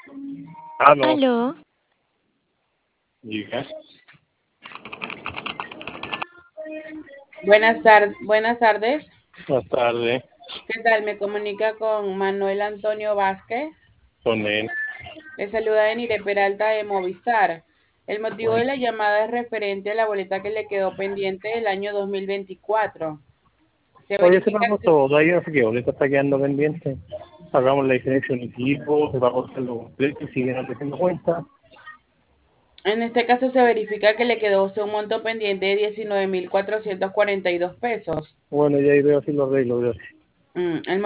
Aló, Aló, diga. Buenas tardes. Buenas tardes, ¿Qué tal? Me comunica con Manuel Antonio Vázquez. con él. Le saluda Enire Peralta de Movistar. El motivo de Bueno, la llamada es referente a la boleta que le quedó pendiente del año 2024. Se oye, se verifica pagó que todo, ahí no sé qué, ahorita está quedando pendiente. Pagamos la diferencia en equipo, se pagó todo lo completo y siguen haciendo cuenta. en este caso se verifica que le quedó usted un monto pendiente de 19.442 pesos. Bueno, ya ahí veo si lo arreglo, veo. El